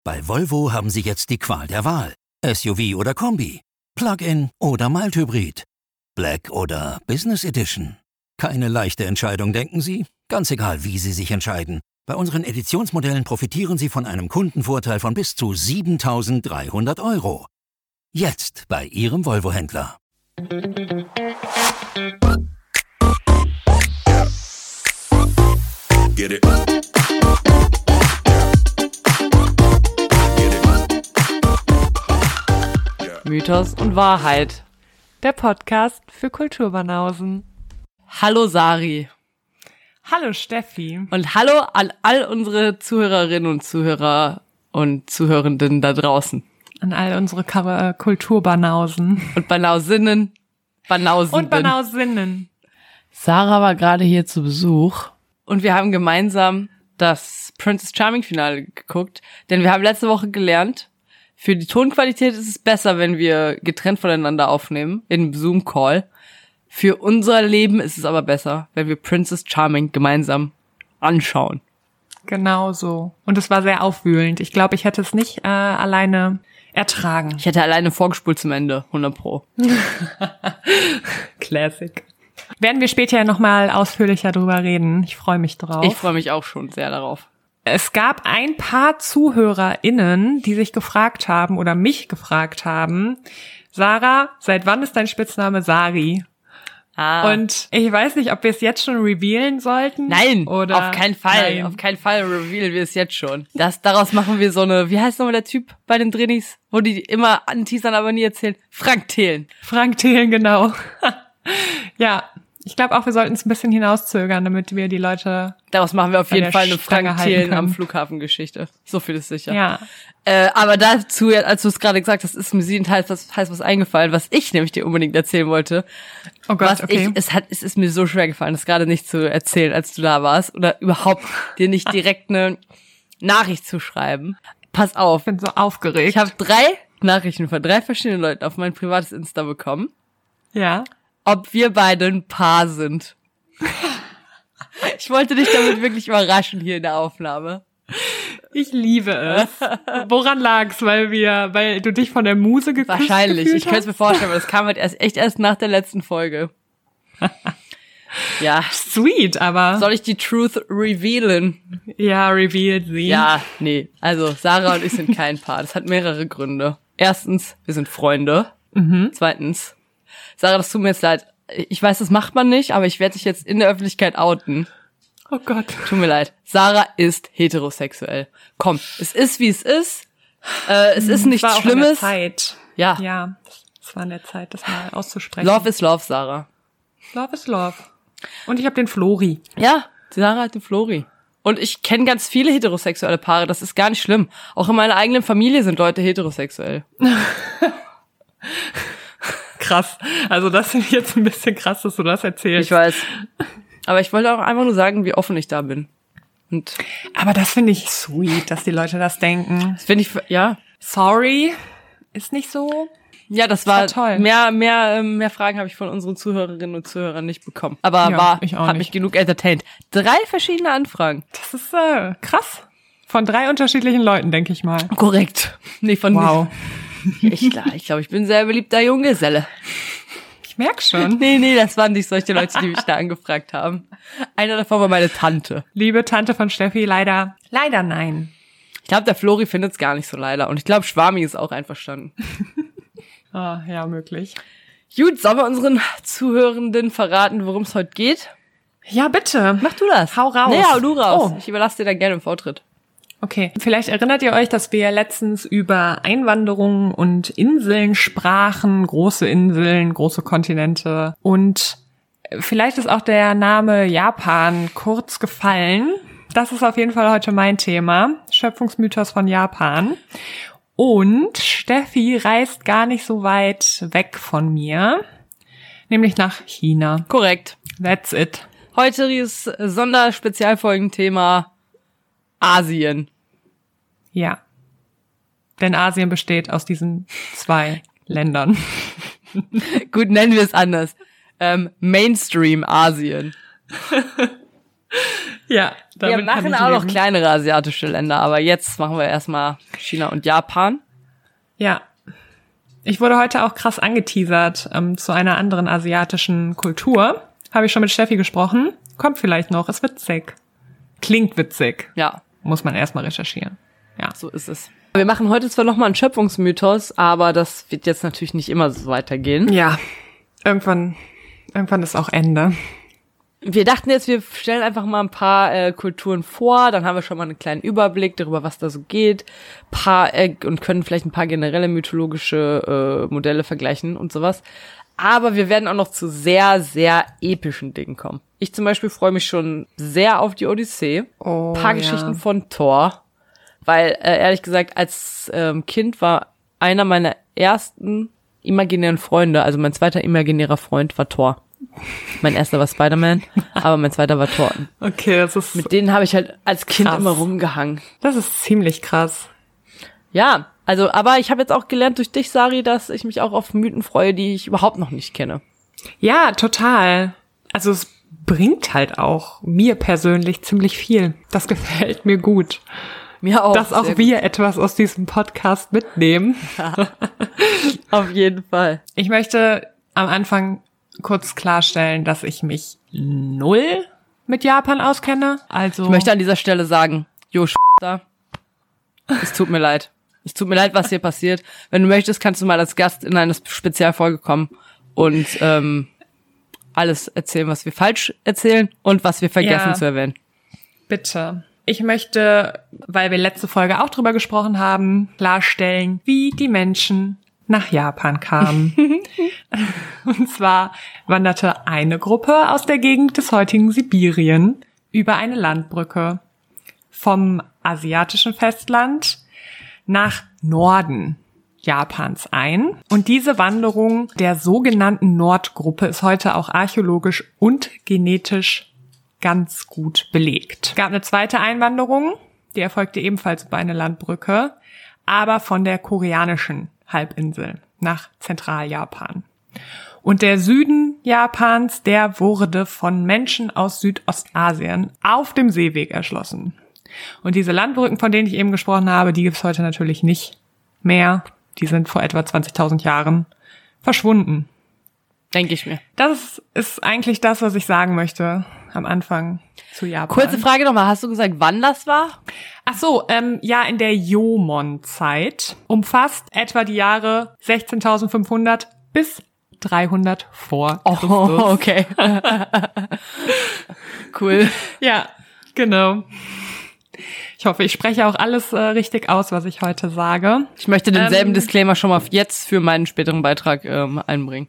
Bei Volvo haben Sie jetzt die Qual der Wahl. SUV oder Kombi, Plug-in oder Mild-Hybrid, Black oder Business Edition. Keine leichte Entscheidung, denken Sie? Ganz egal, wie Sie sich entscheiden. Bei unseren Editionsmodellen profitieren Sie von einem Kundenvorteil von bis zu 7.300 €. Jetzt bei Ihrem Volvo-Händler. Get it. Mythos und Wahrheit. Der Podcast für Kulturbanausen. Hallo Sari. Hallo Steffi. Und hallo an all unsere Zuhörerinnen und Zuhörer und Zuhörenden da draußen. An all unsere Kulturbanausen. Und Banausinnen. Und Banausinnen. Sarah war gerade hier zu Besuch und wir haben gemeinsam das Princess Charming Finale geguckt, denn wir haben letzte Woche gelernt, für die Tonqualität ist es besser, wenn wir getrennt voneinander aufnehmen, in Zoom-Call. Für unser Leben ist es aber besser, wenn wir Princess Charming gemeinsam anschauen. Genau so. Und es war sehr aufwühlend. Ich glaube, ich hätte es nicht alleine ertragen. Ich hätte alleine vorgespult zum Ende, 100%. Classic. Werden wir später nochmal ausführlicher drüber reden. Ich freue mich drauf. Ich freue mich auch schon sehr darauf. Es gab ein paar ZuhörerInnen, die sich gefragt haben oder mich gefragt haben, Sarah, seit wann ist dein Spitzname Sari? Und ich weiß nicht, ob wir es jetzt schon revealen sollten. Nein, oder auf keinen Fall. Nein. Auf keinen Fall revealen wir es jetzt schon. Daraus machen wir so eine, wie heißt nochmal der Typ bei den Drinis, wo die immer anteasern, aber nie erzählen? Frank Thelen. Frank Thelen, genau. Ja, ich glaube auch, wir sollten es ein bisschen hinauszögern, damit wir die Leute Daraus machen wir auf jeden Fall eine Stange Frank halten Thelen am können. Flughafen-Geschichte. So viel ist sicher. Ja. Aber dazu, als du es gerade gesagt hast, ist mir was eingefallen, was ich nämlich dir unbedingt erzählen wollte. Oh Gott, okay. Es ist mir so schwer gefallen, das gerade nicht zu erzählen, als du da warst. Oder überhaupt dir nicht direkt eine Nachricht zu schreiben. Pass auf. Ich bin so aufgeregt. Ich habe 3 Nachrichten von 3 verschiedenen Leuten auf mein privates Insta bekommen. Ja. Ob wir beide ein Paar sind. Ich wollte dich damit wirklich überraschen hier in der Aufnahme. Ich liebe es. Woran lag's? Weil du dich von der Muse geküsst Wahrscheinlich. gefühlt Ich könnte es mir hast? vorstellen, aber das kam halt erst nach der letzten Folge. Ja. Sweet, aber Soll ich die Truth revealen? ja, revealed sie. Ja, nee. Also, Sarah und ich sind kein Paar. Das hat mehrere Gründe. Erstens, wir sind Freunde. Zweitens, Sarah, das tut mir jetzt leid. Ich weiß, das macht man nicht, aber ich werde dich jetzt in der Öffentlichkeit outen. Oh Gott. Tut mir leid. Sarah ist heterosexuell. Komm, es ist, wie es ist. Es ist nichts war auch Schlimmes. An der Zeit. Ja. Ja, es war an der Zeit, das mal auszusprechen. Love is love, Sarah. Love is love. Und ich habe den Flori. Ja, Sarah hat den Flori. Und ich kenne ganz viele heterosexuelle Paare. Das ist gar nicht schlimm. Auch in meiner eigenen Familie sind Leute heterosexuell. Krass. Also das finde ich jetzt ein bisschen krass, dass du das erzählst. Ich weiß. Aber ich wollte auch einfach nur sagen, wie offen ich da bin. Und Aber das finde ich sweet, dass die Leute das denken. das finde ich, ja. Sorry, ist nicht so. Ja, das war toll. Mehr Fragen habe ich von unseren Zuhörerinnen und Zuhörern nicht bekommen. Aber Ja, ich auch hat nicht. mich genug entertained. 3 verschiedene Anfragen. Das ist krass. Von 3 unterschiedlichen Leuten, denke ich mal. Korrekt. Nee, von Wow. Ich glaube, ich bin ein sehr beliebter Junggeselle. Ich merk schon. Nee, das waren nicht solche Leute, die mich da angefragt haben. Einer davon war meine Tante. Liebe Tante von Steffi, leider nein. Ich glaube, der Flori findet es gar nicht so leider. Und ich glaube, Schwami ist auch einverstanden. Ah, ja, möglich. Gut, sollen wir unseren Zuhörenden verraten, worum es heute geht? Ja, bitte. Mach du das. Hau raus. Nee, hau du raus. Oh. Ich überlasse dir dann gerne den Vortritt. Okay, vielleicht erinnert ihr euch, dass wir letztens über Einwanderung und Inseln sprachen, große Inseln, große Kontinente. Und vielleicht ist auch der Name Japan kurz gefallen. Das ist auf jeden Fall heute mein Thema, Schöpfungsmythos von Japan. Und Steffi reist gar nicht so weit weg von mir, nämlich nach China. Korrekt. That's it. Heutiges Sonderspezialfolgenthema Asien. Ja. Denn Asien besteht aus diesen 2 Ländern. Gut, nennen wir es anders. Mainstream Asien. Ja, Wir machen auch noch kleinere asiatische Länder, aber jetzt machen wir erstmal China und Japan. Ja. Ich wurde heute auch krass angeteasert zu einer anderen asiatischen Kultur. Habe ich schon mit Steffi gesprochen. Kommt vielleicht noch, ist witzig. Klingt witzig. Ja. Muss man erstmal recherchieren. Ja. So ist es. Wir machen heute zwar nochmal einen Schöpfungsmythos, aber das wird jetzt natürlich nicht immer so weitergehen. Ja. Irgendwann ist auch Ende. Wir dachten jetzt, wir stellen einfach mal ein paar Kulturen vor, dann haben wir schon mal einen kleinen Überblick darüber, was da so geht, und können vielleicht ein paar generelle mythologische Modelle vergleichen und sowas. Aber wir werden auch noch zu sehr, sehr epischen Dingen kommen. Ich zum Beispiel freue mich schon sehr auf die Odyssee. Oh, Ein paar Geschichten von Thor, weil ehrlich gesagt, als Kind war einer meiner ersten imaginären Freunde, also mein zweiter imaginärer Freund war Thor. Mein erster war Spider-Man, aber mein zweiter war Thor. Okay, das ist... Mit denen habe ich halt als Kind krass. immer rumgehangen. Das ist ziemlich krass. Ja, also, aber ich habe jetzt auch gelernt durch dich, Sari, dass ich mich auch auf Mythen freue, die ich überhaupt noch nicht kenne. Ja, total. Also es bringt halt auch mir persönlich ziemlich viel. Das gefällt mir gut. Mir auch. Dass auch wir etwas aus diesem Podcast mitnehmen. Auf jeden Fall. Ich möchte am Anfang kurz klarstellen, dass ich mich null mit Japan auskenne. Also Ich möchte an dieser Stelle sagen, da. Es tut mir leid. Es tut mir leid, was hier passiert. Wenn du möchtest, kannst du mal als Gast in eine Spezialfolge kommen und alles erzählen, was wir falsch erzählen und was wir vergessen zu erwähnen. Bitte. Ich möchte, weil wir letzte Folge auch drüber gesprochen haben, klarstellen, wie die Menschen nach Japan kamen. Und zwar wanderte eine Gruppe aus der Gegend des heutigen Sibirien über eine Landbrücke vom asiatischen Festland nach Norden Japans ein. Und diese Wanderung der sogenannten Nordgruppe ist heute auch archäologisch und genetisch ganz gut belegt. Es gab eine zweite Einwanderung, die erfolgte ebenfalls über eine Landbrücke, aber von der koreanischen Halbinsel nach Zentraljapan. Und der Süden Japans, der wurde von Menschen aus Südostasien auf dem Seeweg erschlossen. Und diese Landbrücken, von denen ich eben gesprochen habe, die gibt's heute natürlich nicht mehr. Die sind vor etwa 20.000 Jahren verschwunden. Denke ich mir. Das ist eigentlich das, was ich sagen möchte am Anfang zu Japan. Kurze Frage nochmal, hast du gesagt, wann das war? Ach so, ja, in der Jomon-Zeit. Umfasst etwa die Jahre 16.500 bis 300 vor Christus. Oh, okay. Cool. Ja, genau. Ich hoffe, ich spreche auch alles richtig aus, was ich heute sage. Ich möchte denselben Disclaimer schon mal jetzt für meinen späteren Beitrag einbringen.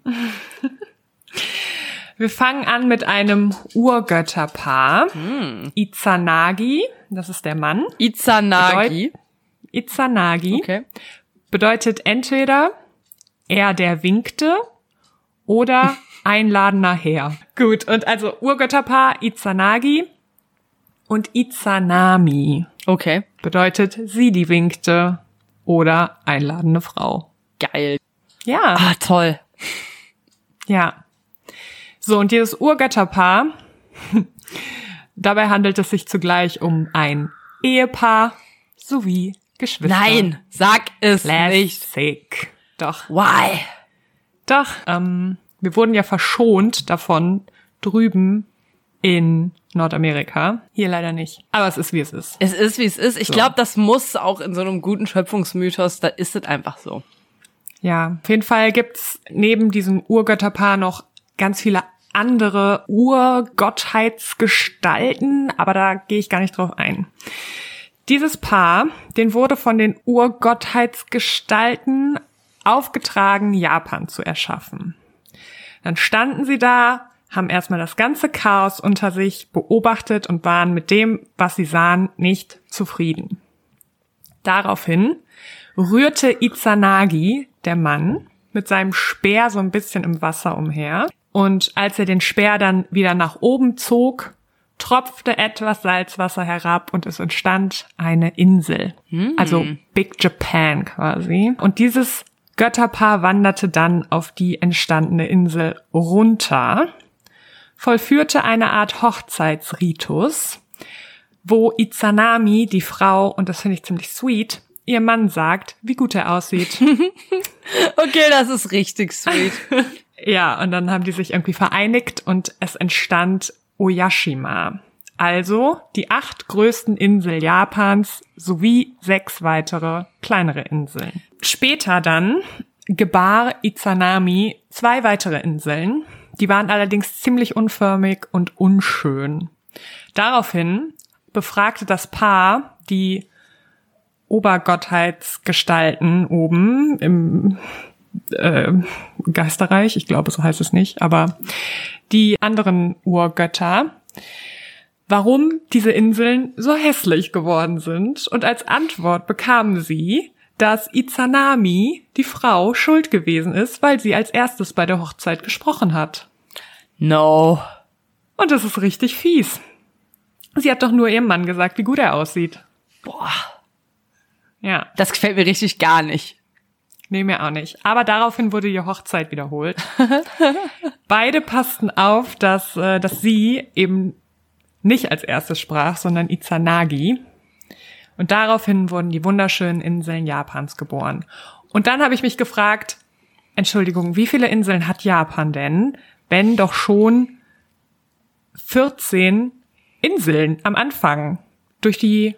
Wir fangen an mit einem Urgötterpaar. Izanagi, das ist der Mann. Izanagi. Izanagi Okay. bedeutet entweder er, der winkte, oder einladender Herr. Gut, und also Urgötterpaar Izanagi und Izanami Okay. bedeutet sie, die winkte, oder einladende Frau. Geil. Ja, Ah, toll. ja. So, und dieses Urgötterpaar, dabei handelt es sich zugleich um ein Ehepaar sowie Geschwister. Nein, sag es nicht. Classic. Doch. Why? Doch, wir wurden ja verschont davon drüben in Nordamerika. Hier leider nicht. Aber es ist, wie es ist. Es ist, wie es ist. Ich So. glaube, das muss auch in so einem guten Schöpfungsmythos, da ist es einfach so. Ja, auf jeden Fall gibt's neben diesem Urgötterpaar noch ganz viele andere Urgottheitsgestalten, aber da gehe ich gar nicht drauf ein. Dieses Paar, den wurde von den Urgottheitsgestalten aufgetragen, Japan zu erschaffen. Dann standen sie da, haben erstmal das ganze Chaos unter sich beobachtet und waren mit dem, was sie sahen, nicht zufrieden. Daraufhin rührte Izanagi, der Mann, mit seinem Speer so ein bisschen im Wasser umher. Und als er den Speer dann wieder nach oben zog, tropfte etwas Salzwasser herab und es entstand eine Insel. Also Big Japan quasi. Und dieses Götterpaar wanderte dann auf die entstandene Insel runter, vollführte eine Art Hochzeitsritus, wo Izanami, die Frau, und das finde ich ziemlich sweet, ihr Mann sagt, wie gut er aussieht. Okay, das ist richtig sweet. Ja, und dann haben die sich irgendwie vereinigt und es entstand Oyashima. Also die 8 größten Inseln Japans sowie 6 weitere kleinere Inseln. Später dann gebar Izanami 2 weitere Inseln. Die waren allerdings ziemlich unförmig und unschön. Daraufhin befragte das Paar die Obergottheitsgestalten oben im Geisterreich, ich glaube, so heißt es nicht, aber die anderen Urgötter, warum diese Inseln so hässlich geworden sind. Und als Antwort bekamen sie, dass Izanami, die Frau, schuld gewesen ist, weil sie als erstes bei der Hochzeit gesprochen hat. No. Und das ist richtig fies. Sie hat doch nur ihrem Mann gesagt, wie gut er aussieht. Boah. Ja. Das gefällt mir richtig gar nicht. Nee, mir auch nicht. Aber daraufhin wurde die Hochzeit wiederholt. Beide passten auf, dass sie eben nicht als erstes sprach, sondern Izanagi. Und daraufhin wurden die wunderschönen Inseln Japans geboren. Und dann habe ich mich gefragt, Entschuldigung, wie viele Inseln hat Japan denn, wenn doch schon 14 Inseln am Anfang durch diesen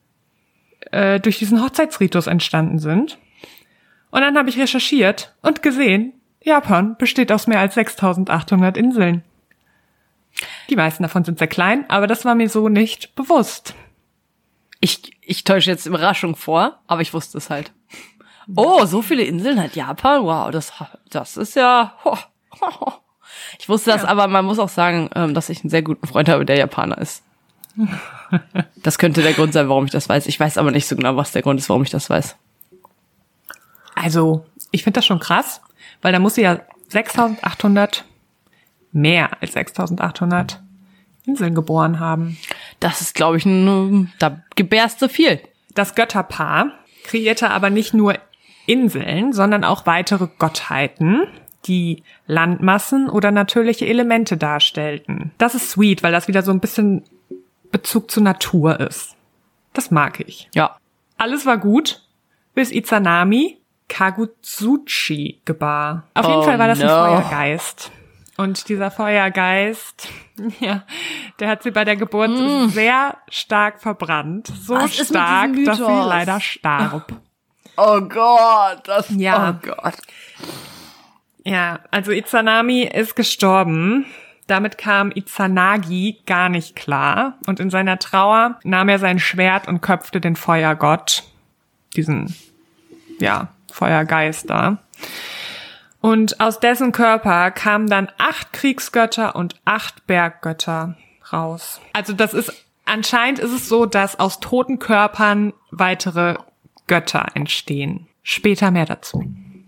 Hochzeitsritus entstanden sind? Und dann habe ich recherchiert und gesehen, Japan besteht aus mehr als 6.800 Inseln. Die meisten davon sind sehr klein, aber das war mir so nicht bewusst. Ich täusche jetzt Überraschung vor, aber ich wusste es halt. Oh, so viele Inseln hat Japan? Wow, das ist ja... Ich wusste das, aber man muss auch sagen, dass ich einen sehr guten Freund habe, der Japaner ist. Das könnte der Grund sein, warum ich das weiß. Ich weiß aber nicht so genau, was der Grund ist, warum ich das weiß. Also, ich finde das schon krass, weil da muss sie ja 6.800, mehr als 6.800 Inseln geboren haben. Das ist, glaube ich, da gebärst du viel. Das Götterpaar kreierte aber nicht nur Inseln, sondern auch weitere Gottheiten, die Landmassen oder natürliche Elemente darstellten. Das ist sweet, weil das wieder so ein bisschen Bezug zur Natur ist. Das mag ich. Ja. Alles war gut, bis Izanami Kagutsuchi gebar. Auf jeden Fall war das ein Feuergeist. Und dieser Feuergeist, ja, der hat sie bei der Geburt sehr stark verbrannt. So Was ist mit stark, diesem dass sie Mythos? leider starb. Oh Gott, Ja. Oh Gott. Ja, also Izanami ist gestorben. Damit kam Izanagi gar nicht klar. Und in seiner Trauer nahm er sein Schwert und köpfte den Feuergott, diesen, ja, Feuergeist da. Und aus dessen Körper kamen dann 8 Kriegsgötter und 8 Berggötter raus. Also anscheinend ist es so, dass aus toten Körpern weitere Götter entstehen. Später mehr dazu.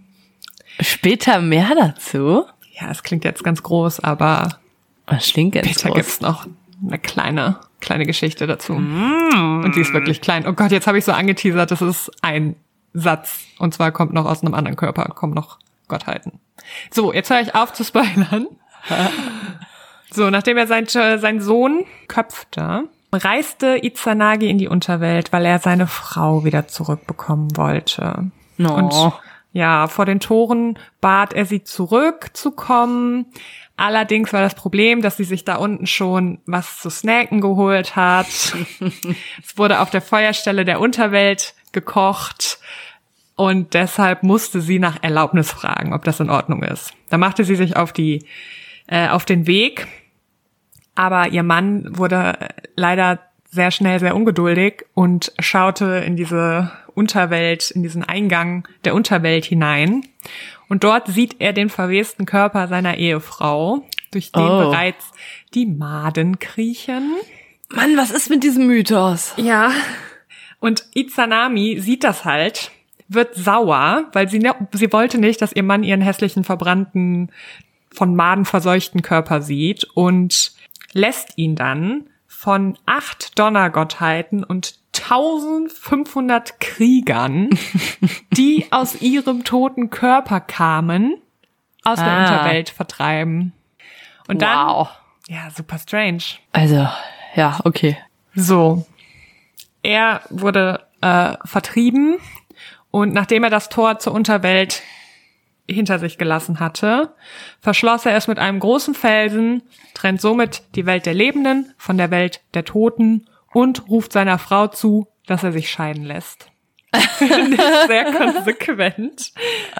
Später mehr dazu? Ja, es klingt jetzt ganz groß, aber Das klingt ganz später groß. gibt's noch eine kleine Geschichte dazu. Und die ist wirklich klein. Oh Gott, jetzt habe ich so angeteasert, das ist ein Satz. Und zwar kommt noch aus einem anderen Körper, kommen noch Gottheiten. So, jetzt höre ich auf zu spoilern. So, nachdem er seinen Sohn köpfte, reiste Izanagi in die Unterwelt, weil er seine Frau wieder zurückbekommen wollte. No. Und ja, vor den Toren bat er sie zurückzukommen. Allerdings war das Problem, dass sie sich da unten schon was zu snacken geholt hat. Es wurde auf der Feuerstelle der Unterwelt gekocht. Und deshalb musste sie nach Erlaubnis fragen, ob das in Ordnung ist. Da machte sie sich auf den Weg. Aber ihr Mann wurde leider sehr schnell sehr ungeduldig und schaute in diese Unterwelt, in diesen Eingang der Unterwelt hinein. Und dort sieht er den verwesten Körper seiner Ehefrau, durch den bereits die Maden kriechen. Mann, was ist mit diesem Mythos? Ja. Und Izanami sieht das halt, wird sauer, weil sie wollte nicht, dass ihr Mann ihren hässlichen, verbrannten, von Maden verseuchten Körper sieht und lässt ihn dann von 8 Donnergottheiten und 1500 Kriegern, die aus ihrem toten Körper kamen, aus der Unterwelt vertreiben. Und dann, Wow. ja, super strange. Also, ja, okay. So, er wurde vertrieben und nachdem er das Tor zur Unterwelt hinter sich gelassen hatte, verschloss er es mit einem großen Felsen, trennt somit die Welt der Lebenden von der Welt der Toten und ruft seiner Frau zu, dass er sich scheiden lässt. Finde ich sehr konsequent.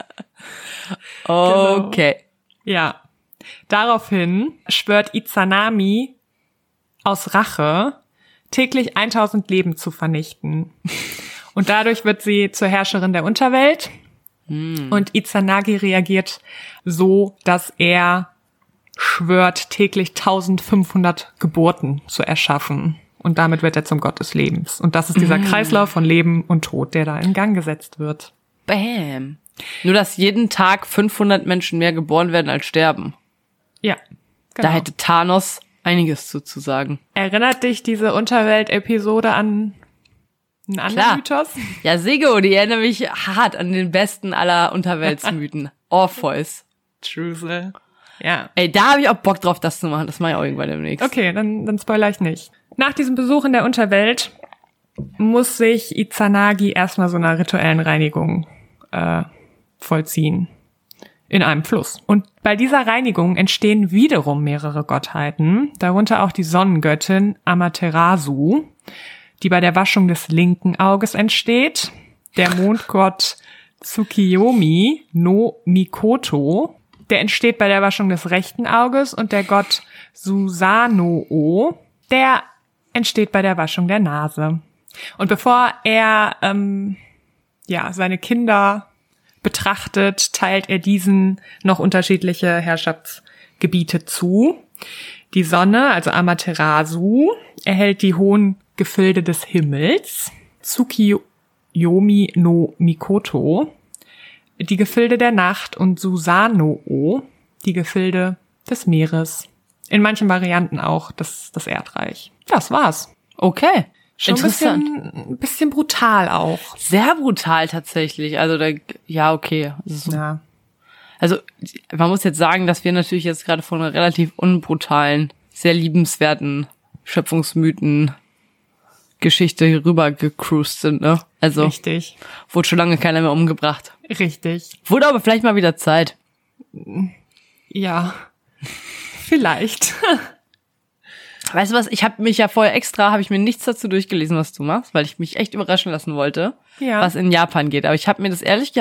Okay. Genau. Ja. Daraufhin schwört Izanami aus Rache, täglich 1000 Leben zu vernichten. Und dadurch wird sie zur Herrscherin der Unterwelt. Und Izanagi reagiert so, dass er schwört, täglich 1500 Geburten zu erschaffen. Und damit wird er zum Gott des Lebens. Und das ist dieser Kreislauf von Leben und Tod, der da in Gang gesetzt wird. Bam. Nur, dass jeden Tag 500 Menschen mehr geboren werden als sterben. Ja, genau. Da hätte Thanos einiges zu sagen. Erinnert dich diese Unterwelt-Episode an einen anderen Mythos? Ja, Sego, die erinnert mich hart an den besten aller Unterweltsmythen. Orpheus. True. Ja. Ey, da habe ich auch Bock drauf, das zu machen. Das mache ich auch irgendwann demnächst. Okay, dann spoiler ich nicht. Nach diesem Besuch in der Unterwelt muss sich Izanagi erstmal so einer rituellen Reinigung vollziehen. In einem Fluss. Und bei dieser Reinigung entstehen wiederum mehrere Gottheiten, darunter auch die Sonnengöttin Amaterasu, die bei der Waschung des linken Auges entsteht, der Mondgott Tsukiyomi no Mikoto, der entsteht bei der Waschung des rechten Auges, und der Gott Susanoo, der entsteht bei der Waschung der Nase. Und bevor er seine Kinder betrachtet, teilt er diesen noch unterschiedliche Herrschaftsgebiete zu. Die Sonne, also Amaterasu, erhält die hohen Gefilde des Himmels, Tsukiyomi no Mikoto, die Gefilde der Nacht, und Susanoo, die Gefilde des Meeres. In manchen Varianten auch das Erdreich. Das war's. Okay. Schon interessant. Ein bisschen brutal auch. Sehr brutal tatsächlich. Also okay. Ja. Also man muss jetzt sagen, dass wir natürlich jetzt gerade von einer relativ unbrutalen, sehr liebenswerten Schöpfungsmythen Geschichte hier rüber gecruised sind, ne? Also Richtig. Wurde schon lange keiner mehr umgebracht. Richtig. Wurde aber vielleicht mal wieder Zeit. Ja. Vielleicht. Weißt du was, ich habe mich ja vorher habe ich mir nichts dazu durchgelesen, was du machst, weil ich mich echt überraschen lassen wollte, was in Japan geht. Aber ich habe mir das habe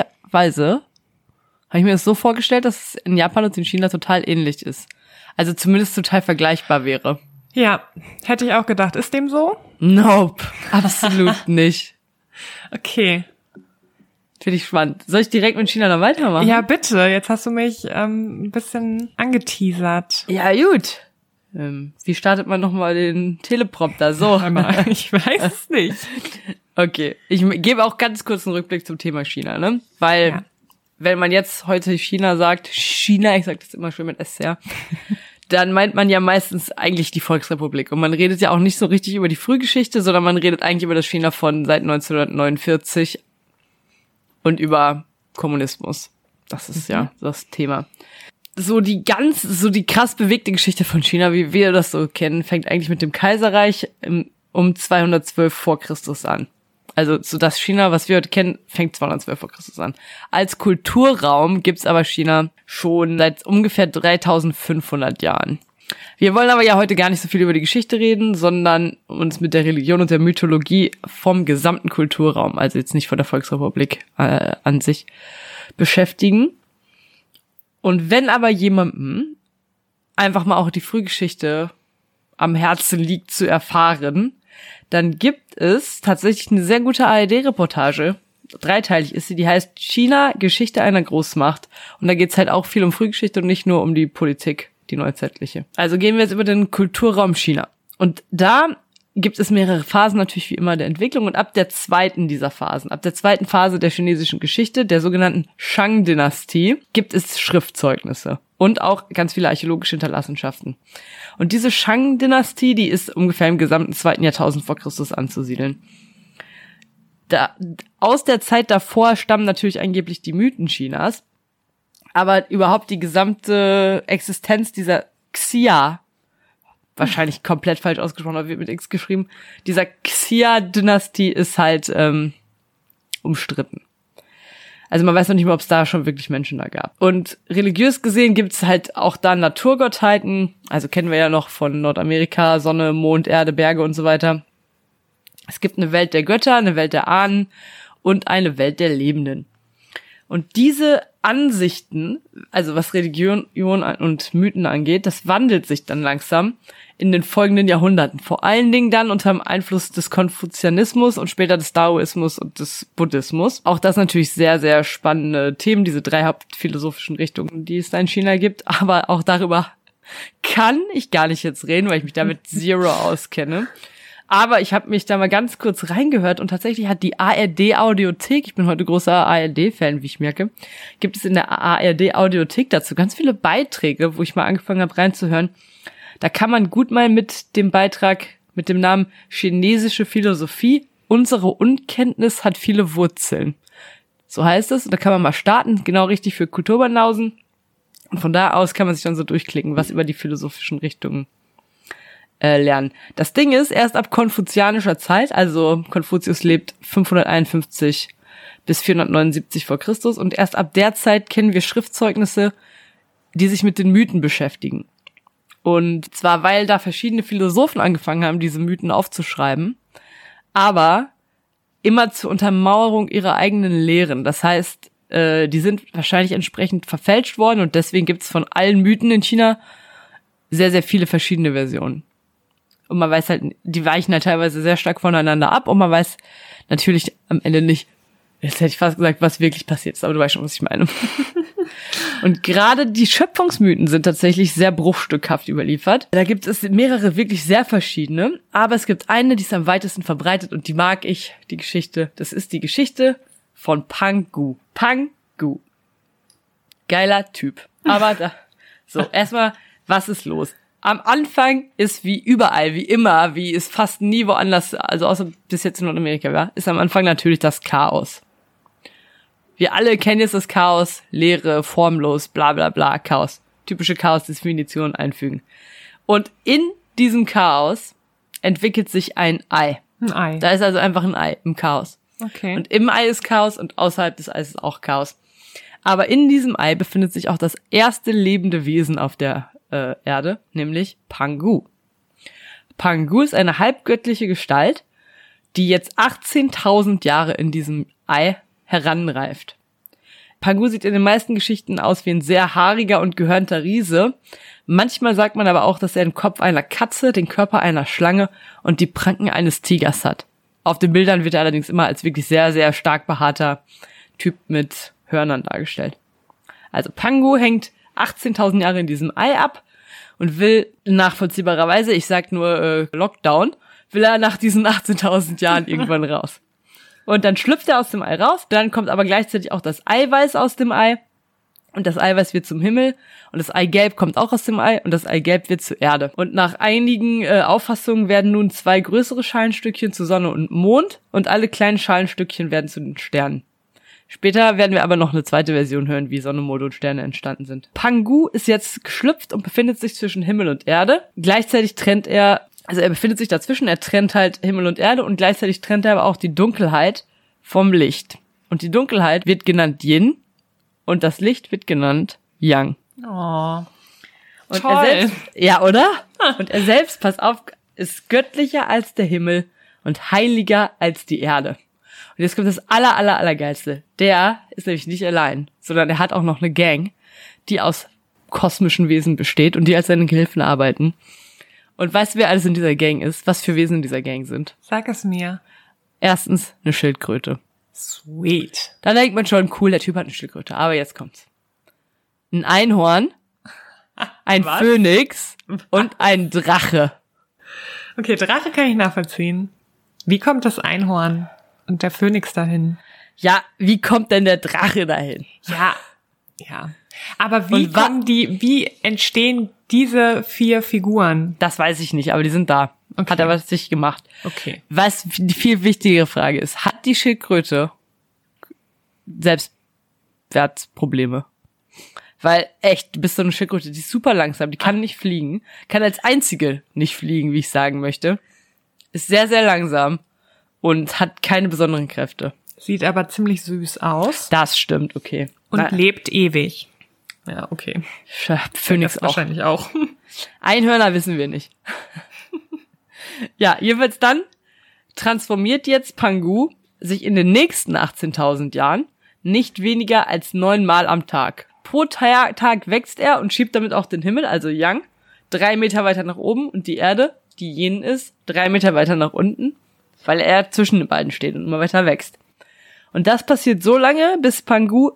ich mir das so vorgestellt, dass es in Japan und in China total ähnlich ist. Also zumindest total vergleichbar wäre. Ja, hätte ich auch gedacht. Ist dem so? Nope, absolut nicht. Okay. Finde ich spannend. Soll ich direkt mit China noch weitermachen? Ja, bitte. Jetzt hast du mich ein bisschen angeteasert. Ja, gut. Wie startet man nochmal den Teleprompter? So. Ich weiß es nicht. Okay. Ich gebe auch ganz kurz einen Rückblick zum Thema China, ne? Weil, wenn man jetzt heute China sagt, ich sag das immer schön mit SR, dann meint man ja meistens eigentlich die Volksrepublik. Und man redet ja auch nicht so richtig über die Frühgeschichte, sondern man redet eigentlich über das China von seit 1949 und über Kommunismus. Das ist ja das Thema. So die krass bewegte Geschichte von China, wie wir das so kennen, fängt eigentlich mit dem Kaiserreich um 212 vor Christus an. Also so das China, was wir heute kennen, fängt 212 vor Christus an. Als Kulturraum gibt's aber China schon seit ungefähr 3500 Jahren. Wir wollen aber ja heute gar nicht so viel über die Geschichte reden, sondern uns mit der Religion und der Mythologie vom gesamten Kulturraum, also jetzt nicht von der Volksrepublik an sich, beschäftigen. Und wenn aber jemandem einfach mal auch die Frühgeschichte am Herzen liegt zu erfahren, dann gibt es tatsächlich eine sehr gute ARD-Reportage. Dreiteilig ist sie, die heißt China, Geschichte einer Großmacht. Und da geht's halt auch viel um Frühgeschichte und nicht nur um die Politik, die neuzeitliche. Also gehen wir jetzt über den Kulturraum China. Und da gibt es mehrere Phasen natürlich wie immer der Entwicklung. Und ab der zweiten dieser Phasen, ab der zweiten Phase der chinesischen Geschichte, der sogenannten Shang-Dynastie, gibt es Schriftzeugnisse und auch ganz viele archäologische Hinterlassenschaften. Und diese Shang-Dynastie, die ist ungefähr im gesamten 2. Jahrtausend vor Christus anzusiedeln. Aus der Zeit davor stammen natürlich angeblich die Mythen Chinas, aber überhaupt die gesamte Existenz dieser Xia, wahrscheinlich komplett falsch ausgesprochen, aber wird mit X geschrieben. Dieser Xia-Dynastie ist halt umstritten. Also man weiß noch nicht mal, ob es da schon wirklich Menschen da gab. Und religiös gesehen gibt es halt auch da Naturgottheiten. Also kennen wir ja noch von Nordamerika, Sonne, Mond, Erde, Berge und so weiter. Es gibt eine Welt der Götter, eine Welt der Ahnen und eine Welt der Lebenden. Und diese Ansichten, also was Religion und Mythen angeht, das wandelt sich dann langsam in den folgenden Jahrhunderten. Vor allen Dingen dann unter dem Einfluss des Konfuzianismus und später des Daoismus und des Buddhismus. Auch das natürlich sehr, sehr spannende Themen, diese 3 hauptphilosophischen Richtungen, die es da in China gibt. Aber auch darüber kann ich gar nicht jetzt reden, weil ich mich damit zero auskenne. Aber ich habe mich da mal ganz kurz reingehört und tatsächlich hat die ARD-Audiothek, ich bin heute großer ARD-Fan, wie ich merke, gibt es in der ARD-Audiothek dazu ganz viele Beiträge, wo ich mal angefangen habe reinzuhören. Da kann man gut mal mit dem Beitrag mit dem Namen Chinesische Philosophie, unsere Unkenntnis hat viele Wurzeln. So heißt es. Und da kann man mal starten, genau richtig für Kulturbanausen. Und von da aus kann man sich dann so durchklicken, was über die philosophischen Richtungen lernen. Das Ding ist, erst ab konfuzianischer Zeit, also Konfuzius lebt 551 bis 479 vor Christus und erst ab der Zeit kennen wir Schriftzeugnisse, die sich mit den Mythen beschäftigen. Und zwar, weil da verschiedene Philosophen angefangen haben, diese Mythen aufzuschreiben, aber immer zur Untermauerung ihrer eigenen Lehren. Das heißt, die sind wahrscheinlich entsprechend verfälscht worden und deswegen gibt es von allen Mythen in China sehr, sehr viele verschiedene Versionen. Und man weiß halt, die weichen halt teilweise sehr stark voneinander ab und man weiß natürlich am Ende nicht, jetzt hätte ich fast gesagt, was wirklich passiert ist, aber du weißt schon, was ich meine. Und gerade die Schöpfungsmythen sind tatsächlich sehr bruchstückhaft überliefert. Da gibt es mehrere wirklich sehr verschiedene, aber es gibt eine, die ist am weitesten verbreitet und die mag ich, die Geschichte. Das ist die Geschichte von Pangu. Pangu. Geiler Typ. Aber da, so, erstmal, was ist los? Am Anfang ist wie überall, wie immer, wie es fast nie woanders, also außer bis jetzt in Nordamerika war, ist am Anfang natürlich das Chaos. Wir alle kennen jetzt das Chaos, Leere, formlos, bla bla bla, Chaos. Typische Chaos-Definition einfügen. Und in diesem Chaos entwickelt sich ein Ei. Ein Ei. Da ist also einfach ein Ei im Chaos. Okay. Und im Ei ist Chaos und außerhalb des Eis ist auch Chaos. Aber in diesem Ei befindet sich auch das erste lebende Wesen auf der Erde, nämlich Pangu. Pangu ist eine halbgöttliche Gestalt, die jetzt 18.000 Jahre in diesem Ei heranreift. Pangu sieht in den meisten Geschichten aus wie ein sehr haariger und gehörnter Riese. Manchmal sagt man aber auch, dass er den Kopf einer Katze, den Körper einer Schlange und die Pranken eines Tigers hat. Auf den Bildern wird er allerdings immer als wirklich sehr, sehr stark behaarter Typ mit Hörnern dargestellt. Also Pangu hängt 18.000 Jahre in diesem Ei ab und will nachvollziehbarerweise, ich sag nur Lockdown, will er nach diesen 18.000 Jahren irgendwann raus. Und dann schlüpft er aus dem Ei raus, dann kommt aber gleichzeitig auch das Eiweiß aus dem Ei und das Eiweiß wird zum Himmel und das Eigelb kommt auch aus dem Ei und das Eigelb wird zur Erde. Und nach einigen Auffassungen werden nun 2 größere Schalenstückchen zu Sonne und Mond und alle kleinen Schalenstückchen werden zu den Sternen. Später werden wir aber noch eine zweite Version hören, wie Sonne, Mond und Sterne entstanden sind. Pangu ist jetzt geschlüpft und befindet sich zwischen Himmel und Erde. Gleichzeitig trennt er, also er befindet sich dazwischen, er trennt halt Himmel und Erde und gleichzeitig trennt er aber auch die Dunkelheit vom Licht. Und die Dunkelheit wird genannt Yin und das Licht wird genannt Yang. Oh, und toll. Er selbst, ja, oder? Und er selbst, pass auf, ist göttlicher als der Himmel und heiliger als die Erde. Und jetzt kommt das Allergeilste. Der ist nämlich nicht allein, sondern er hat auch noch eine Gang, die aus kosmischen Wesen besteht und die als seine Gehilfen arbeiten. Und weißt du, wer alles in dieser Gang ist? Was für Wesen in dieser Gang sind? Sag es mir. Erstens eine Schildkröte. Sweet. Da denkt man schon, cool, der Typ hat eine Schildkröte. Aber jetzt kommt's. Ein Einhorn, ein Was? Phönix und ein Drache. Okay, Drache kann ich nachvollziehen. Wie kommt das Einhorn und der Phönix dahin? Ja, wie kommt denn der Drache dahin? Ja. Aber Und wie entstehen diese 4 Figuren? Das weiß ich nicht, aber die sind da. Okay. Hat er was sich gemacht. Okay. Was die viel wichtigere Frage ist, hat die Schildkröte Selbstwertprobleme? Weil echt, du bist so eine Schildkröte, die ist super langsam, die kann nicht fliegen, kann als einzige nicht fliegen, wie ich sagen möchte. Ist sehr, sehr langsam und hat keine besonderen Kräfte. Sieht aber ziemlich süß aus. Das stimmt, okay. Und lebt ewig. Ja, okay. Phönix auch. Wahrscheinlich auch. Einhörner wissen wir nicht. Ja, jedenfalls dann transformiert jetzt Pangu sich in den nächsten 18.000 Jahren nicht weniger als 9 Mal am Tag. Pro Tag wächst er und schiebt damit auch den Himmel, also Yang, 3 Meter weiter nach oben und die Erde, die Yin ist, 3 Meter weiter nach unten, weil er zwischen den beiden steht und immer weiter wächst. Und das passiert so lange, bis Pangu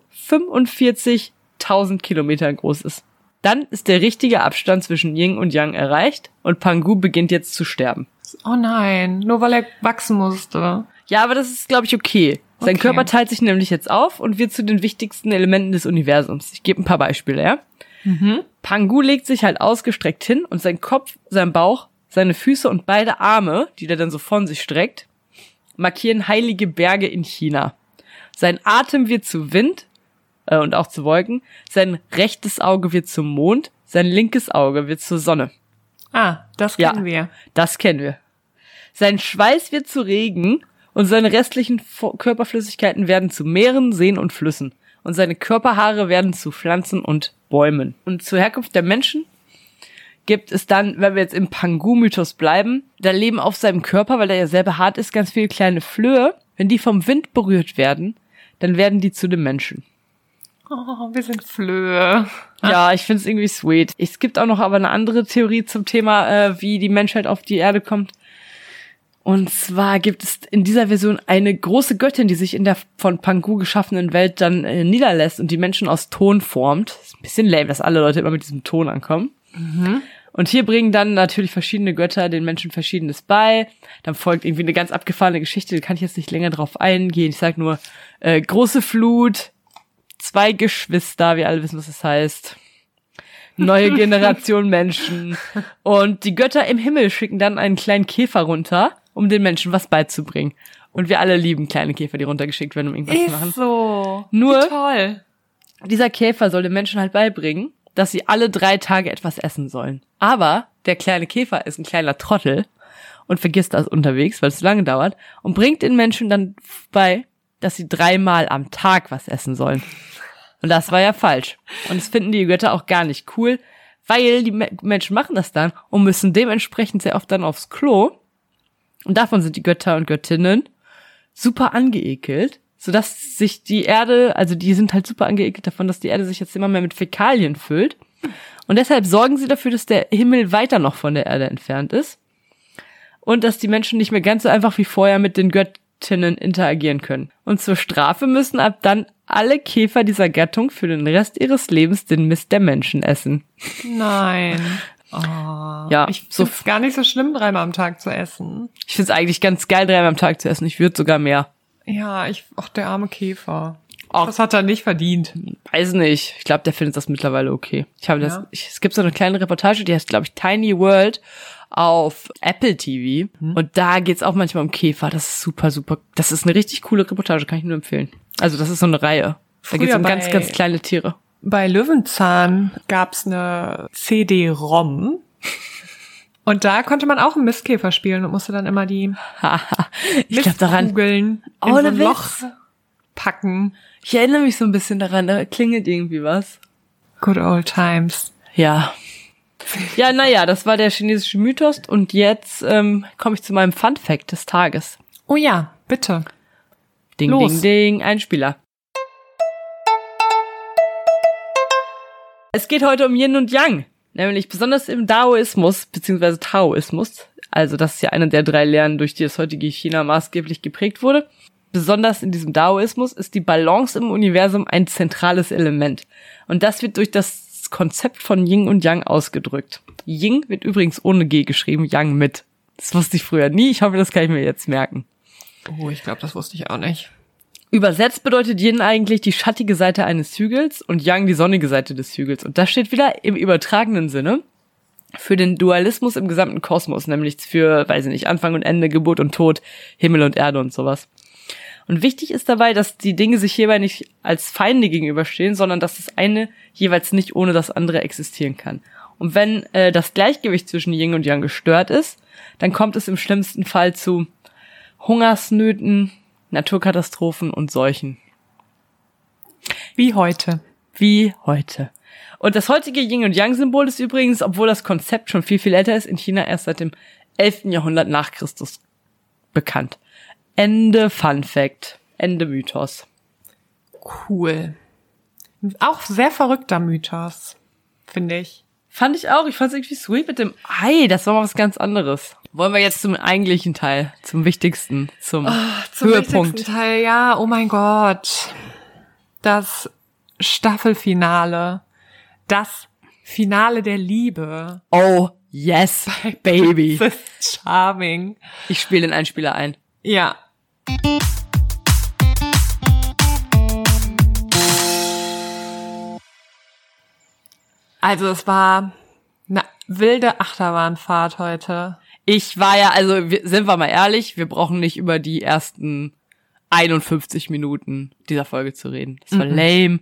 45.000 Kilometer groß ist. Dann ist der richtige Abstand zwischen Yin und Yang erreicht und Pangu beginnt jetzt zu sterben. Oh nein, nur weil er wachsen musste. Ja, aber das ist, glaube ich, okay. Sein Körper teilt sich nämlich jetzt auf und wird zu den wichtigsten Elementen des Universums. Ich gebe ein paar Beispiele, ja? Pangu legt sich halt ausgestreckt hin und sein Kopf, sein Bauch, seine Füße und beide Arme, die der dann so von sich streckt, markieren heilige Berge in China. Sein Atem wird zu Wind und auch zu Wolken. Sein rechtes Auge wird zum Mond. Sein linkes Auge wird zur Sonne. Ah, das kennen wir. Das kennen wir. Sein Schweiß wird zu Regen und seine restlichen Körperflüssigkeiten werden zu Meeren, Seen und Flüssen. Und seine Körperhaare werden zu Pflanzen und Bäumen. Und zur Herkunft der Menschen gibt es dann, wenn wir jetzt im Pangu-Mythos bleiben, da leben auf seinem Körper, weil er ja sehr behaart ist, ganz viele kleine Flöhe. Wenn die vom Wind berührt werden, dann werden die zu dem Menschen. Oh, wir sind Flöhe. Ja, ich find's irgendwie sweet. Es gibt auch noch aber eine andere Theorie zum Thema, wie die Menschheit auf die Erde kommt. Und zwar gibt es in dieser Version eine große Göttin, die sich in der von Pangu geschaffenen Welt dann niederlässt und die Menschen aus Ton formt. Ist ein bisschen lame, dass alle Leute immer mit diesem Ton ankommen. Und hier bringen dann natürlich verschiedene Götter den Menschen Verschiedenes bei. Dann folgt irgendwie eine ganz abgefahrene Geschichte, da kann ich jetzt nicht länger drauf eingehen. Ich sag nur, große Flut, 2 Geschwister, wir alle wissen, was das heißt. Neue Generation Menschen. Und die Götter im Himmel schicken dann einen kleinen Käfer runter, um den Menschen was beizubringen. Und wir alle lieben kleine Käfer, die runtergeschickt werden, um irgendwas zu machen. Ist so. Nur, wie toll. Dieser Käfer soll den Menschen halt beibringen, dass sie alle 3 Tage etwas essen sollen. Aber der kleine Käfer ist ein kleiner Trottel und vergisst das unterwegs, weil es so lange dauert, und bringt den Menschen dann bei, dass sie 3 Mal am Tag was essen sollen. Und das war ja falsch. Und das finden die Götter auch gar nicht cool, weil die Menschen machen das dann und müssen dementsprechend sehr oft dann aufs Klo. Und davon sind die Götter und Göttinnen super angeekelt, sodass sich die Erde, also die sind halt super angeekelt davon, dass die Erde sich jetzt immer mehr mit Fäkalien füllt. Und deshalb sorgen sie dafür, dass der Himmel weiter noch von der Erde entfernt ist. Und dass die Menschen nicht mehr ganz so einfach wie vorher mit den Göttinnen interagieren können. Und zur Strafe müssen ab dann alle Käfer dieser Gattung für den Rest ihres Lebens den Mist der Menschen essen. Nein. Oh, ja, ich finde es gar nicht so schlimm, 3-mal am Tag zu essen. Ich finde es eigentlich ganz geil, 3-mal am Tag zu essen. Ich würde sogar mehr. Ja, der arme Käfer. Das hat er nicht verdient. Weiß nicht. Ich glaube, der findet das mittlerweile okay. Es gibt so eine kleine Reportage, die heißt, glaube ich, Tiny World auf Apple TV. Und da geht's auch manchmal um Käfer. Das ist super, super. Das ist eine richtig coole Reportage, kann ich nur empfehlen. Also das ist so eine Reihe. Da geht's um ganz, ganz kleine Tiere. Bei Löwenzahn gab's eine CD-ROM. Und da konnte man auch einen Mistkäfer spielen und musste dann immer die Mistkugeln in so ein Loch packen. Ich erinnere mich so ein bisschen daran, da klingelt irgendwie was. Good old times. Ja. Ja, naja, das war der chinesische Mythos und jetzt komme ich zu meinem Fun Fact des Tages. Oh ja, bitte. Ding, Los. ding, ding, Einspieler. Es geht heute um Yin und Yang, nämlich besonders im Daoismus bzw. Taoismus, also das ist ja eine der 3 Lehren, durch die das heutige China maßgeblich geprägt wurde. Besonders in diesem Daoismus ist die Balance im Universum ein zentrales Element. Und das wird durch das Konzept von Yin und Yang ausgedrückt. Yin wird übrigens ohne G geschrieben, Yang mit. Das wusste ich früher nie, ich hoffe, das kann ich mir jetzt merken. Oh, ich glaube, das wusste ich auch nicht. Übersetzt bedeutet Yin eigentlich die schattige Seite eines Hügels und Yang die sonnige Seite des Hügels. Und das steht wieder im übertragenen Sinne für den Dualismus im gesamten Kosmos, nämlich für, weiß ich nicht, Anfang und Ende, Geburt und Tod, Himmel und Erde und sowas. Und wichtig ist dabei, dass die Dinge sich hierbei nicht als Feinde gegenüberstehen, sondern dass das eine jeweils nicht ohne das andere existieren kann. Und wenn das Gleichgewicht zwischen Yin und Yang gestört ist, dann kommt es im schlimmsten Fall zu Hungersnöten, Naturkatastrophen und Seuchen. Wie heute. Wie heute. Und das heutige Yin- und Yang-Symbol ist übrigens, obwohl das Konzept schon viel, viel älter ist, in China erst seit dem 11. Jahrhundert nach Christus bekannt. Ende Fun Fact. Ende Mythos. Cool. Auch sehr verrückter Mythos, finde ich. Fand ich auch. Ich fand es irgendwie sweet mit dem Ei. Das war mal was ganz anderes. Wollen wir jetzt zum eigentlichen Teil, zum wichtigsten, zum Höhepunkt. Wichtigsten Teil, ja, oh mein Gott. Das Staffelfinale. Das Finale der Liebe. Oh, yes, baby. Das ist charming. Ich spiele den Einspieler ein. Ja. Also es war eine wilde Achterbahnfahrt heute. Ich war ja, also sind wir mal ehrlich, wir brauchen nicht über die ersten 51 Minuten dieser Folge zu reden. Das war lame.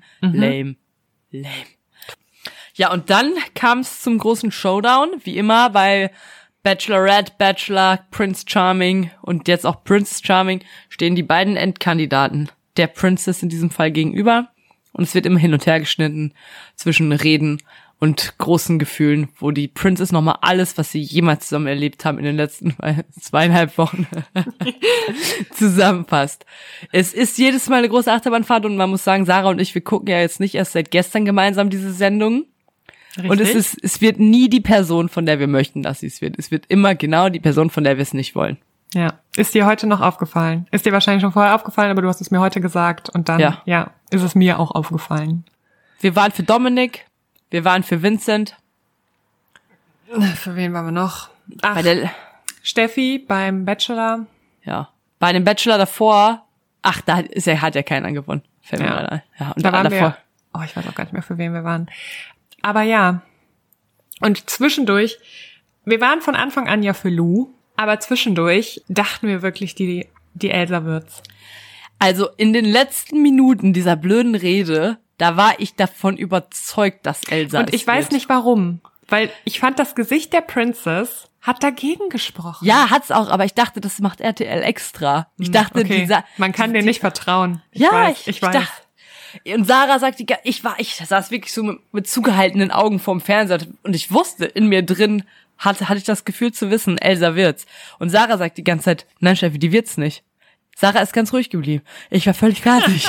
Ja, und dann kam es zum großen Showdown, wie immer bei Bachelorette, Bachelor, Prince Charming und jetzt auch Princess Charming stehen die beiden Endkandidaten der Princess in diesem Fall gegenüber. Und es wird immer hin und her geschnitten zwischen Reden und großen Gefühlen, wo die Princess nochmal alles, was sie jemals zusammen erlebt haben in den letzten 2,5 Wochen zusammenfasst. Es ist jedes Mal eine große Achterbahnfahrt und man muss sagen, Sarah und ich, wir gucken ja jetzt nicht erst seit gestern gemeinsam diese Sendung. Richtig? Und es wird nie die Person, von der wir möchten, dass sie es wird. Es wird immer genau die Person, von der wir es nicht wollen. Ja. Ist dir heute noch aufgefallen? Ist dir wahrscheinlich schon vorher aufgefallen, aber du hast es mir heute gesagt und dann, ja ist es mir auch aufgefallen. Wir waren für Dominik. Wir waren für Vincent. Für wen waren wir noch? Ach, bei der Steffi beim Bachelor. Ja. Bei dem Bachelor davor, hat ja keiner gewonnen. Fällt mir gerade ein. Ja, und da waren davor. Ich weiß auch gar nicht mehr, für wen wir waren. Aber ja. Und zwischendurch, wir waren von Anfang an ja für Lou, aber zwischendurch dachten wir wirklich, die Elsa wird's. Also in den letzten Minuten dieser blöden Rede, da war ich davon überzeugt, dass Elsa Und ich weiß nicht warum, weil ich fand, das Gesicht der Princess hat dagegen gesprochen. Ja, hat's auch, aber ich dachte, das macht RTL extra. Ich dachte, man kann dir nicht vertrauen. Ich weiß. Dachte, und Sarah sagt, ich saß wirklich so mit zugehaltenen Augen vorm Fernseher und ich wusste, in mir drin hatte ich das Gefühl zu wissen, Elsa wird's. Und Sarah sagt die ganze Zeit, nein, Steffi, die wird's nicht. Sarah ist ganz ruhig geblieben. Ich war völlig fertig.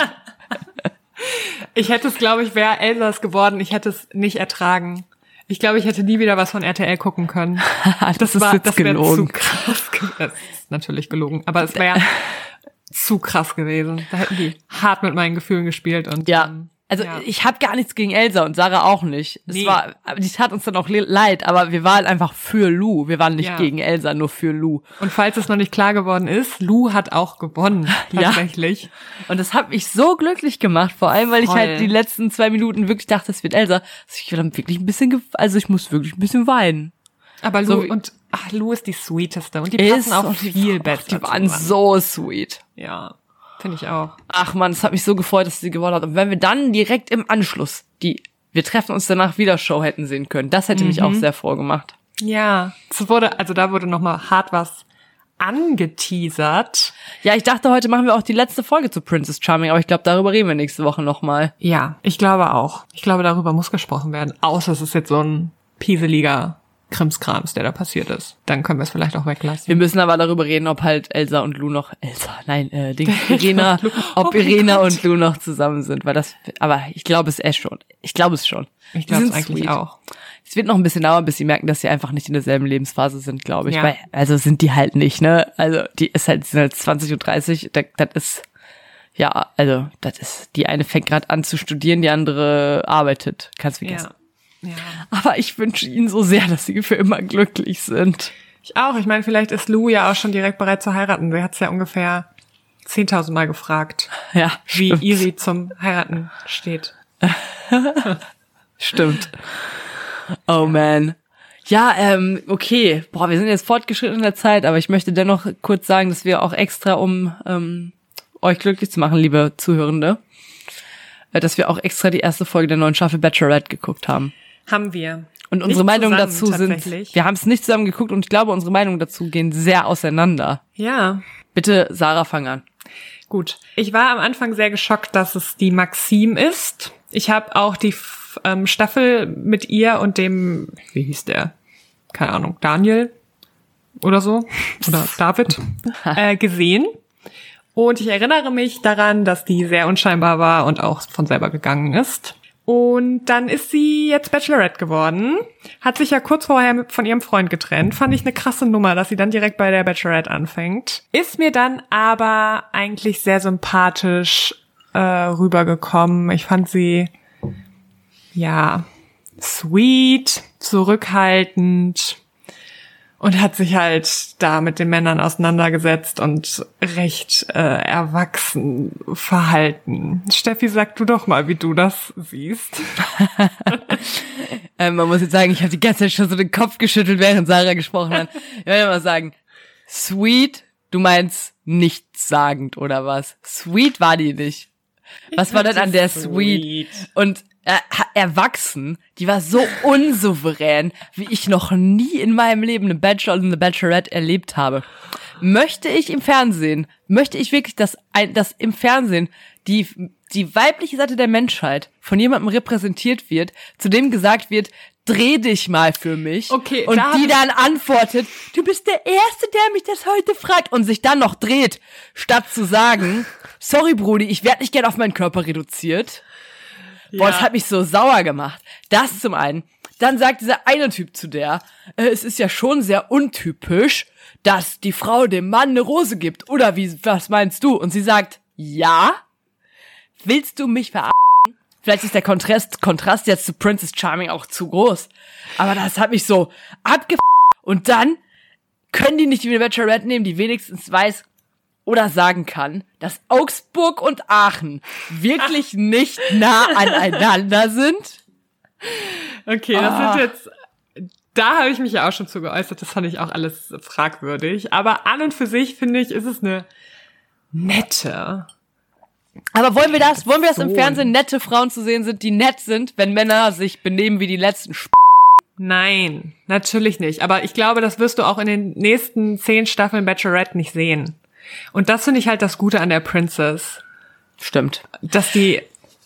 Ich hätte es, glaube ich, wäre Elsa es geworden, ich hätte es nicht ertragen. Ich glaube, ich hätte nie wieder was von RTL gucken können. Das wäre zu krass gewesen. Das ist natürlich gelogen, aber es wäre zu krass gewesen. Da hätten die hart mit meinen Gefühlen gespielt und ich habe gar nichts gegen Elsa und Sarah auch nicht. Die tat uns dann auch leid, aber wir waren einfach für Lou. Wir waren nicht gegen Elsa, nur für Lou. Und falls es noch nicht klar geworden ist, Lou hat auch gewonnen, tatsächlich. Ja. Und das hat mich so glücklich gemacht, vor allem, weil ich halt die letzten 2 Minuten wirklich dachte, es wird Elsa. Ich war dann wirklich ich muss wirklich ein bisschen weinen. Aber Lou ist die sweeteste und die passen auch viel besser. Die waren so sweet. Ja. Finde ich auch. Ach man, es hat mich so gefreut, dass sie gewonnen hat. Und wenn wir dann direkt im Anschluss wir treffen uns danach wieder Show hätten sehen können, das hätte mich auch sehr froh gemacht. Ja, da wurde nochmal hart was angeteasert. Ja, ich dachte, heute machen wir auch die letzte Folge zu Princess Charming, aber ich glaube, darüber reden wir nächste Woche nochmal. Ja, ich glaube auch. Ich glaube, darüber muss gesprochen werden. Außer es ist jetzt so ein pieseliger Krimskrams, der da passiert ist. Dann können wir es vielleicht auch weglassen. Wir müssen aber darüber reden, ob halt Elsa und Lou noch, Irena, Irena und Lou noch zusammen sind, aber ich glaube es schon. Ich glaube es schon. Ich glaube es eigentlich auch. Es wird noch ein bisschen dauern, bis sie merken, dass sie einfach nicht in derselben Lebensphase sind, glaube ich. Ja. Weil, also sind die halt nicht, ne? Also die sind halt 20 und 30, das ist, die eine fängt gerade an zu studieren, die andere arbeitet. Kannst vergessen. Ja. Ja. Aber ich wünsche ihnen so sehr, dass sie für immer glücklich sind. Ich auch. Ich meine, vielleicht ist Lou ja auch schon direkt bereit zu heiraten. Sie hat es ja ungefähr 10.000 Mal gefragt, wie Iri zum Heiraten steht. Stimmt. Oh man. Ja, okay. Wir sind jetzt fortgeschritten in der Zeit, aber ich möchte dennoch kurz sagen, dass wir auch extra um euch glücklich zu machen, liebe Zuhörende, dass wir auch extra die erste Folge der neuen Staffel Bachelorette geguckt haben. Haben wir. Und unsere Meinungen dazu sind, tatsächlich. wir haben es nicht zusammen geguckt und ich glaube, unsere Meinungen dazu gehen sehr auseinander. Ja. Bitte, Sarah, fang an. Gut. Ich war am Anfang sehr geschockt, dass es die Maxim ist. Ich habe auch die Staffel mit ihr und dem, wie hieß der? Keine Ahnung, Daniel oder so. Oder David gesehen. Und ich erinnere mich daran, dass die sehr unscheinbar war und auch von selber gegangen ist. Und dann ist sie jetzt Bachelorette geworden. Hat sich ja kurz vorher von ihrem Freund getrennt. Fand ich eine krasse Nummer, dass sie dann direkt bei der Bachelorette anfängt. Ist mir dann aber eigentlich sehr sympathisch rübergekommen. Ich fand sie, ja, sweet, zurückhaltend und hat sich halt da mit den Männern auseinandergesetzt und recht erwachsen verhalten. Steffi, sag du doch mal, wie du das siehst. Man muss jetzt sagen, ich habe die ganze Zeit schon so den Kopf geschüttelt, während Sarah gesprochen hat. Ich will mal sagen, sweet, du meinst nichtssagend oder was? Sweet war die nicht. Was war denn an der sweet? Und erwachsen, die war so unsouverän, wie ich noch nie in meinem Leben eine Bachelor und eine Bachelorette erlebt habe. Möchte ich wirklich, dass im Fernsehen die weibliche Seite der Menschheit von jemandem repräsentiert wird, zu dem gesagt wird, dreh dich mal für mich. Okay, und die dann antwortet, du bist der Erste, der mich das heute fragt und sich dann noch dreht, statt zu sagen, sorry Brudi, ich werde nicht gern auf meinen Körper reduziert. Boah, das hat mich so sauer gemacht. Das zum einen. Dann sagt dieser eine Typ zu der, es ist ja schon sehr untypisch, dass die Frau dem Mann eine Rose gibt. Oder was meinst du? Und sie sagt, ja? Willst du mich verarschen? Vielleicht ist der Kontrast jetzt zu Princess Charming auch zu groß. Aber das hat mich so Und dann können die nicht die Bachelorette nehmen, die wenigstens weiß oder sagen kann, dass Augsburg und Aachen wirklich nicht nah aneinander sind. Okay, das sind jetzt, da habe ich mich ja auch schon zu geäußert, das fand ich auch alles fragwürdig. Aber an und für sich, finde ich, ist es eine nette. Aber wollen wir das im Fernsehen, nette Frauen zu sehen sind, die nett sind, wenn Männer sich benehmen wie die letzten Nein, natürlich nicht. Aber ich glaube, das wirst du auch in den nächsten 10 Staffeln Bachelorette nicht sehen. Und das finde ich halt das Gute an der Princess. Stimmt. Dass die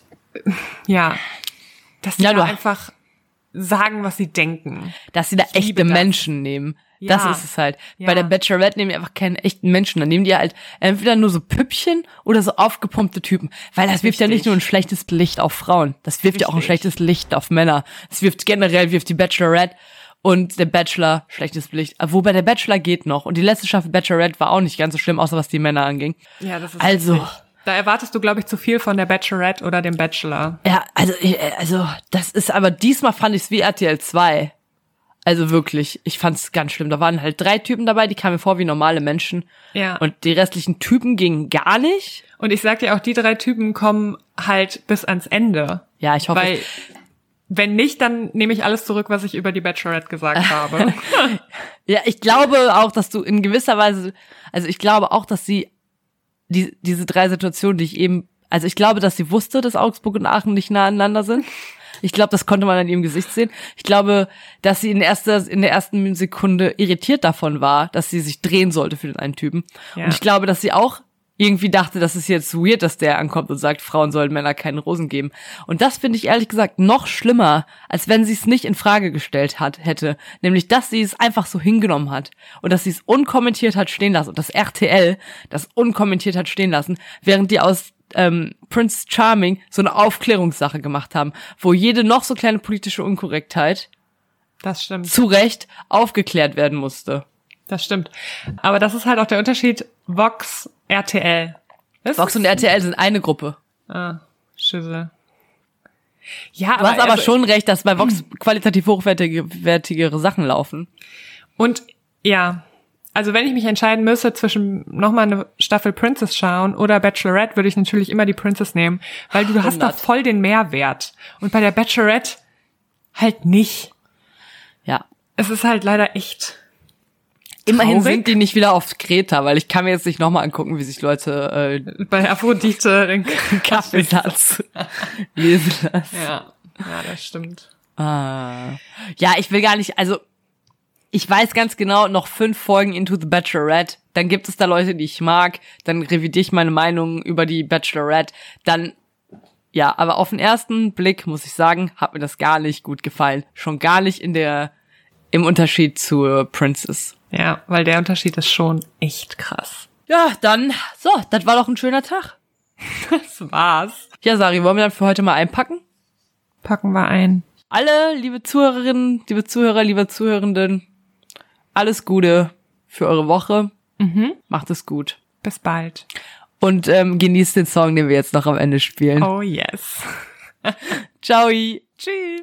einfach sagen, was sie denken. Dass sie da echte Menschen nehmen. Das ist es halt. Ja. Bei der Bachelorette nehmen die einfach keine echten Menschen. Dann nehmen die halt entweder nur so Püppchen oder so aufgepumpte Typen. Weil das wirft ja nicht nur ein schlechtes Licht auf Frauen. Das wirft ja auch ein schlechtes Licht auf Männer. Das wirft die Bachelorette und der Bachelor schlechtes Licht. Wobei der Bachelor geht noch. Und die letzte Staffel Bachelorette war auch nicht ganz so schlimm, außer was die Männer anging. Ja, das ist richtig. Da erwartest du, glaube ich, zu viel von der Bachelorette oder dem Bachelor. Ja, also das ist, aber diesmal fand ich es wie RTL 2. Also wirklich, ich fand's ganz schlimm. Da waren halt 3 Typen dabei, die kamen mir vor wie normale Menschen. Ja. Und die restlichen Typen gingen gar nicht. Und ich sag dir auch, die 3 Typen kommen halt bis ans Ende. Ja, ich hoffe. Weil, wenn nicht, dann nehme ich alles zurück, was ich über die Bachelorette gesagt habe. Ja, ich glaube auch, dass du in gewisser Weise, also ich glaube auch, dass sie diese 3 Situationen, die ich eben, also ich glaube, dass sie wusste, dass Augsburg und Aachen nicht nah aneinander sind. Ich glaube, das konnte man an ihrem Gesicht sehen. Ich glaube, dass sie in der ersten Sekunde irritiert davon war, dass sie sich drehen sollte für den einen Typen. Ja. Und ich glaube, dass sie auch irgendwie dachte, das ist jetzt weird, dass der ankommt und sagt, Frauen sollen Männer keine Rosen geben. Und das finde ich ehrlich gesagt noch schlimmer, als wenn sie es nicht in Frage gestellt hätte. Nämlich, dass sie es einfach so hingenommen hat. Und dass sie es unkommentiert hat stehen lassen. Und das RTL das unkommentiert hat stehen lassen, während die aus Prince Charming so eine Aufklärungssache gemacht haben, wo jede noch so kleine politische Unkorrektheit das stimmt. zu Recht aufgeklärt werden musste. Das stimmt. Aber das ist halt auch der Unterschied Vox, RTL. Vox und RTL sind eine Gruppe. Ah, Schüssel. Ja, du hast aber schon recht, dass bei Vox qualitativ hochwertigere Sachen laufen. Und ja, also wenn ich mich entscheiden müsste zwischen nochmal eine Staffel Princess schauen oder Bachelorette, würde ich natürlich immer die Princess nehmen, weil du hast da voll den Mehrwert. Und bei der Bachelorette halt nicht. Ja. Es ist halt leider echt Immerhin sind die nicht wieder auf Kreta, weil ich kann mir jetzt nicht nochmal angucken, wie sich Leute bei Aphrodite den Kaffeesatz lesen lassen. Ja, das stimmt. Ja, ich will gar nicht, also ich weiß ganz genau, noch 5 Folgen Into the Bachelorette, dann gibt es da Leute, die ich mag, dann revidiere ich meine Meinung über die Bachelorette, dann, ja, aber auf den ersten Blick, muss ich sagen, hat mir das gar nicht gut gefallen. Schon gar nicht im Unterschied zur Princess. Ja, weil der Unterschied ist schon echt krass. Ja, dann, so, das war doch ein schöner Tag. Das war's. Ja, Sari, wollen wir dann für heute mal einpacken? Packen wir ein. Alle, liebe Zuhörerinnen, liebe Zuhörer, liebe Zuhörenden, alles Gute für eure Woche. Macht es gut. Bis bald. Und genießt den Song, den wir jetzt noch am Ende spielen. Oh yes. Ciao. Tschüss.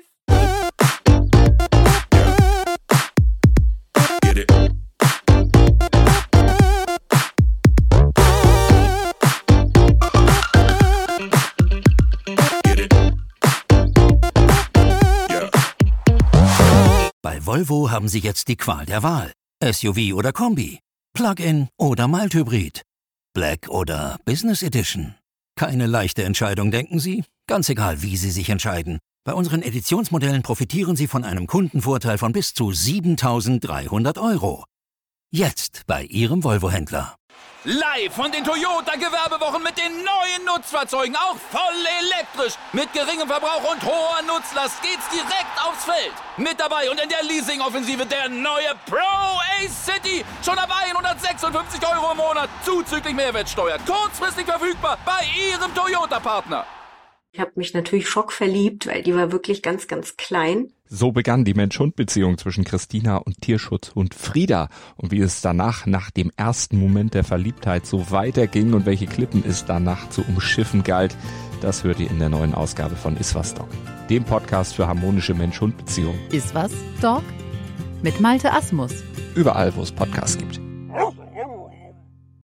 Bei Volvo haben Sie jetzt die Qual der Wahl. SUV oder Kombi, Plug-in oder Mild-Hybrid, Black oder Business Edition. Keine leichte Entscheidung, denken Sie? Ganz egal, wie Sie sich entscheiden. Bei unseren Editionsmodellen profitieren Sie von einem Kundenvorteil von bis zu 7.300 €. Jetzt bei Ihrem Volvo-Händler. Live von den Toyota-Gewerbewochen mit den neuen Nutzfahrzeugen, auch voll elektrisch. Mit geringem Verbrauch und hoher Nutzlast geht's direkt aufs Feld. Mit dabei und in der Leasing-Offensive der neue Pro-Ace City. Schon ab 156 € im Monat, zuzüglich Mehrwertsteuer. Kurzfristig verfügbar bei Ihrem Toyota-Partner. Ich habe mich natürlich schockverliebt, weil die war wirklich ganz, ganz klein. So begann die Mensch-Hund-Beziehung zwischen Christina und Tierschutzhund Frieda. Und wie es danach, nach dem ersten Moment der Verliebtheit, so weiterging und welche Klippen es danach zu umschiffen galt, das hört ihr in der neuen Ausgabe von Iswas Dog, dem Podcast für harmonische Mensch-Hund-Beziehungen. Iswas Dog? Mit Malte Asmus. Überall, wo es Podcasts gibt.